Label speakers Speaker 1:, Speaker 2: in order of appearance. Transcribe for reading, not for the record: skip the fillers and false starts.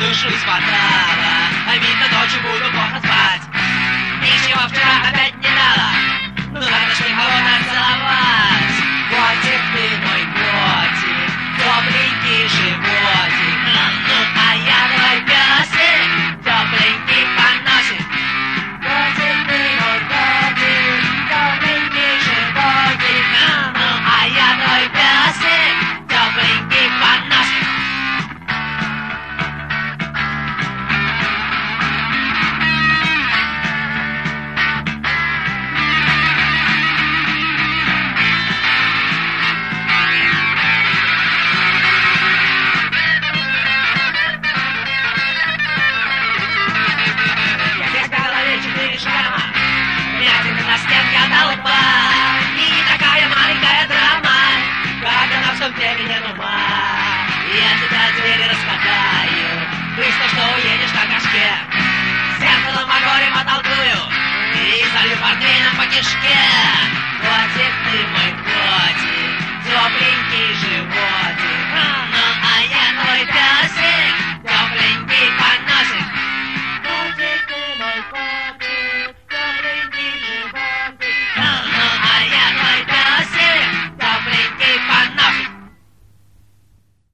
Speaker 1: душу измотала, а видно, ночью буду плохо спать. Ничего вчера опять не дала, ну надо ж кого-то целовать. Котик ты мой котик, тепленький животик, а я твой песик, тепленький поносик. Котик ты мой котик, тепленький животик, а я твой песик, тепленький поносик. Времени ума, я тебя двери распадаю, быстро что уедешь на кашке, зеркалом о горе потолкую и залью портвейном по кишке. Котик ты мой котик, тепленький живот.